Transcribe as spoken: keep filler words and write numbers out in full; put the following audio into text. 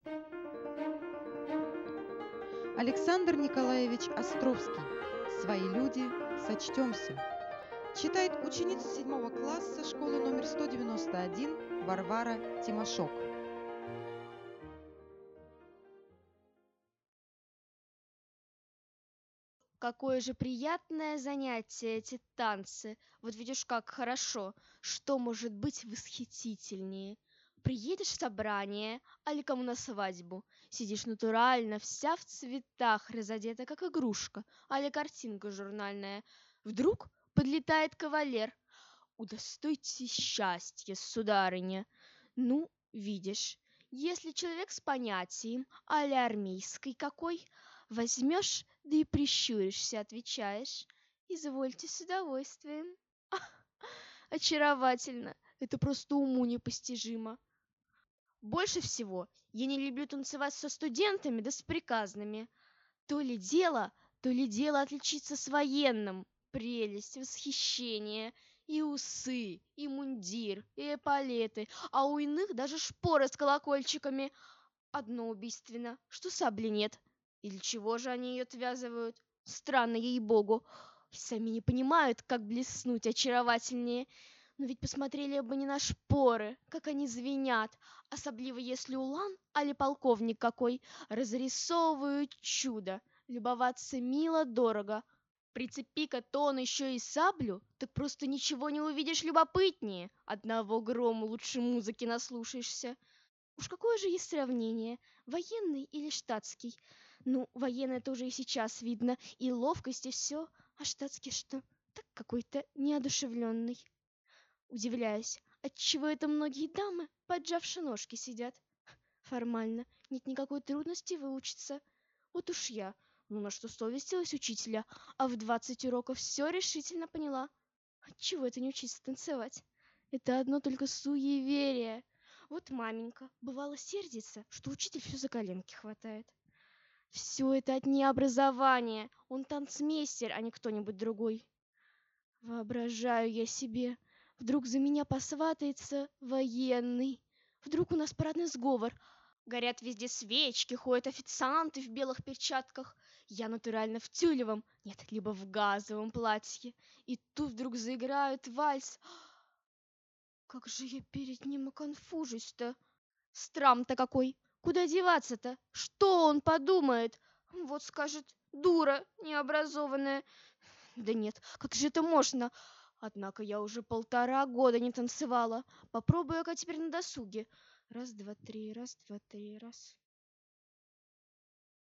Александр Николаевич Островский. Свои люди, сочтемся. Читает ученица седьмого класса школы номер сто девяносто один Варвара Тимошок. Какое же приятное занятие эти танцы. Вот видишь, как хорошо. Что может быть восхитительнее? Приедешь в собрание, али кому на свадьбу. Сидишь натурально, вся в цветах, разодета, как игрушка, али картинка журнальная. Вдруг подлетает кавалер. Удостойте счастья, сударыня. Ну, видишь, если человек с понятием, али армейской какой, возьмешь, да и прищуришься, отвечаешь. Извольте с удовольствием. Очаровательно. Это просто уму непостижимо. Больше всего я не люблю танцевать со студентами да с приказными. То ли дело, то ли дело отличиться с военным. Прелесть, восхищение. И усы, и мундир, и эполеты, а у иных даже шпоры с колокольчиками. Одно убийственно, что сабли нет. И для чего же они ее отвязывают? Странно, ей-богу. И сами не понимают, как блеснуть очаровательнее. Но ведь посмотрели бы не на шпоры, как они звенят, особливо если улан, али полковник какой, разрисовывают чудо. Любоваться мило дорого. Прицепи-ка то он еще и саблю, так просто ничего не увидишь любопытнее. Одного грома лучше музыки наслушаешься. Уж какое же есть сравнение, военный или штатский? Ну, военный тоже и сейчас видно, и ловкость, и все, а штатский что? Так какой-то неодушевленный. Удивляюсь, отчего это многие дамы, поджавши ножки, сидят. Формально, нет никакой трудности выучиться. Вот уж я, ну на что совестилась учителя, а в двадцать уроков все решительно поняла. Отчего это не учиться танцевать? Это одно только суеверие. Вот маменька бывало сердится, что учитель все за коленки хватает. Все это от необразования. Он танцмейстер, а не кто-нибудь другой. Воображаю я себе, вдруг за меня посватается военный. Вдруг у нас парадный сговор. Горят везде свечки, ходят официанты в белых перчатках. Я натурально в тюлевом, нет, либо в газовом платье. И тут вдруг заиграют вальс. Как же я перед ним оконфужусь-то? Страм-то какой! Куда деваться-то? Что он подумает? Вот скажет, дура необразованная. Да нет, как же это можно? Однако я уже полтора года не танцевала. Попробую-ка теперь на досуге. Раз, два, три, раз, два, три, раз.